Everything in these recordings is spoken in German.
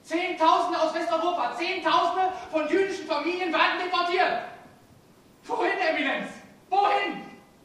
Zehntausende aus Westeuropa, Zehntausende von jüdischen Familien werden deportiert. Wohin, Eminenz? Wohin?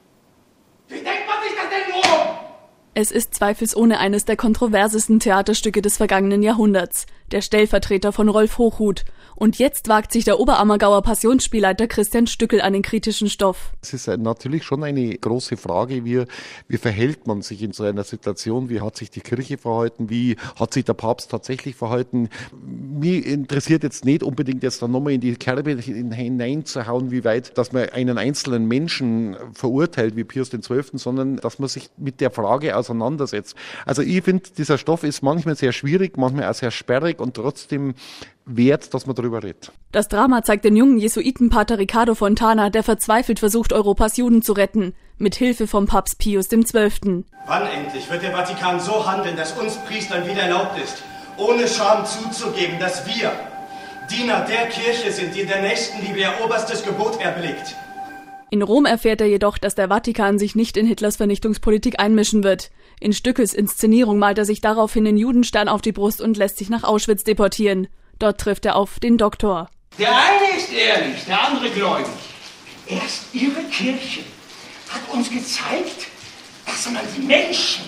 Wie denkt man sich das denn in Rom? Es ist zweifelsohne eines der kontroversesten Theaterstücke des vergangenen Jahrhunderts, der Stellvertreter von Rolf Hochhuth. Und jetzt wagt sich der Oberammergauer Passionsspielleiter Christian Stückel an den kritischen Stoff. Es ist natürlich schon eine große Frage, wie verhält man sich in so einer Situation, wie hat sich die Kirche verhalten, wie hat sich der Papst tatsächlich verhalten. Mich interessiert jetzt nicht unbedingt jetzt dann nochmal in die Kerbe hineinzuhauen, wie weit, dass man einen einzelnen Menschen verurteilt wie Pius XII., sondern dass man sich mit der Frage auseinandersetzt. Also ich finde, dieser Stoff ist manchmal sehr schwierig, manchmal auch sehr sperrig und trotzdem wert, dass man darüber redet. Das Drama zeigt den jungen Jesuitenpater Ricardo Fontana, der verzweifelt versucht, Europas Juden zu retten, mit Hilfe vom Papst Pius XII. Wann endlich wird der Vatikan so handeln, dass uns Priestern wieder erlaubt ist, ohne Scham zuzugeben, dass wir Diener der Kirche sind, die in der Nächstenliebe ihr oberstes Gebot erblickt? In Rom erfährt er jedoch, dass der Vatikan sich nicht in Hitlers Vernichtungspolitik einmischen wird. In Stückes Inszenierung malt er sich daraufhin den Judenstern auf die Brust und lässt sich nach Auschwitz deportieren. Dort trifft er auf den Doktor. Der eine ist ehrlich, der andere gläubig. Erst ihre Kirche hat uns gezeigt, dass man die Menschen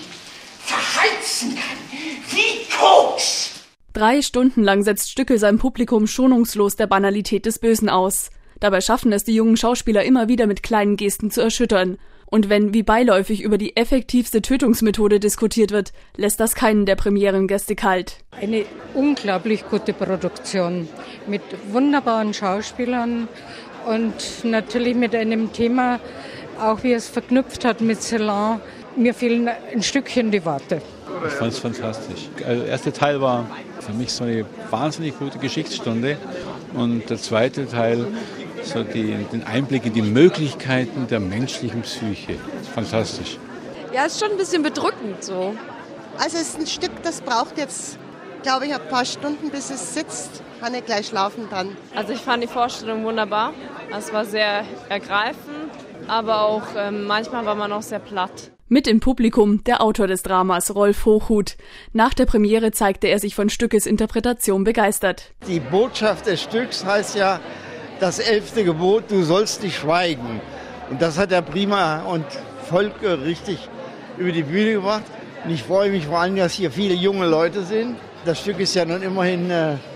verheizen kann, wie Koks. 3 Stunden lang setzt Stückel sein Publikum schonungslos der Banalität des Bösen aus. Dabei schaffen es die jungen Schauspieler immer wieder mit kleinen Gesten zu erschüttern. Und wenn wie beiläufig über die effektivste Tötungsmethode diskutiert wird, lässt das keinen der Premierengäste kalt. Eine unglaublich gute Produktion mit wunderbaren Schauspielern und natürlich mit einem Thema, auch wie es verknüpft hat mit Celan. Mir fehlen ein Stückchen die Worte. Ich fand es fantastisch. Der erste Teil war für mich so eine wahnsinnig gute Geschichtsstunde und der zweite Teil so den Einblick in die Möglichkeiten der menschlichen Psyche. Fantastisch. Ja, ist schon ein bisschen bedrückend so. Also es ist ein Stück, das braucht jetzt, glaube ich, ein paar Stunden, bis es sitzt. Kann nicht gleich schlafen dann. Also ich fand die Vorstellung wunderbar. Es war sehr ergreifend, aber auch manchmal war man auch sehr platt. Mit im Publikum der Autor des Dramas, Rolf Hochhuth. Nach der Premiere zeigte er sich von Stückes Interpretation begeistert. Die Botschaft des Stücks heißt ja, das 11. Gebot, du sollst nicht schweigen. Und das hat er prima und folgerichtig über die Bühne gebracht. Und ich freue mich vor allem, dass hier viele junge Leute sind. Das Stück ist ja nun immerhin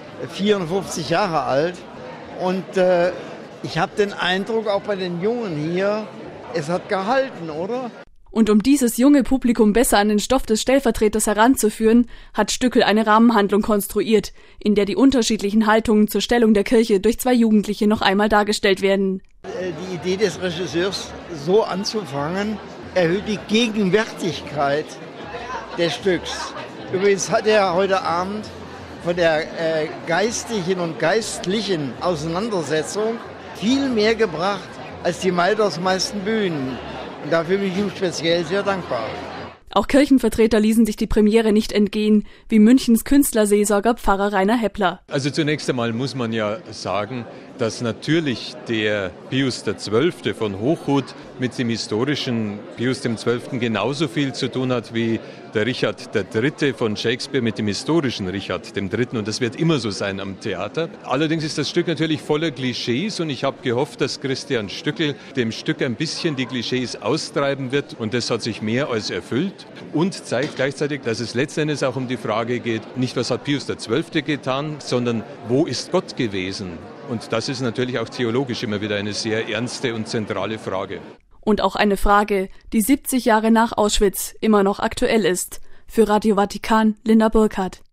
54 Jahre alt. Und ich habe den Eindruck, auch bei den Jungen hier, es hat gehalten, oder? Und um dieses junge Publikum besser an den Stoff des Stellvertreters heranzuführen, hat Stückel eine Rahmenhandlung konstruiert, in der die unterschiedlichen Haltungen zur Stellung der Kirche durch 2 Jugendliche noch einmal dargestellt werden. Die Idee des Regisseurs, so anzufangen, erhöht die Gegenwärtigkeit des Stücks. Übrigens hat er heute Abend von der geistigen und geistlichen Auseinandersetzung viel mehr gebracht als die weitaus meisten Bühnen. Und dafür bin ich ihm speziell sehr dankbar. Auch Kirchenvertreter ließen sich die Premiere nicht entgehen, wie Münchens Künstlerseelsorger Pfarrer Rainer Heppler. Also zunächst einmal muss man ja sagen, dass natürlich der Pius XII. Von Hochhuth mit dem historischen Pius XII. Genauso viel zu tun hat wie der Richard III. Von Shakespeare mit dem historischen Richard III. Und das wird immer so sein am Theater. Allerdings ist das Stück natürlich voller Klischees und ich habe gehofft, dass Christian Stückel dem Stück ein bisschen die Klischees austreiben wird und das hat sich mehr als erfüllt und zeigt gleichzeitig, dass es letzten Endes auch um die Frage geht, nicht was hat Pius XII. Getan, sondern wo ist Gott gewesen? Und das ist natürlich auch theologisch immer wieder eine sehr ernste und zentrale Frage. Und auch eine Frage, die 70 Jahre nach Auschwitz immer noch aktuell ist. Für Radio Vatikan, Linda Burkhardt.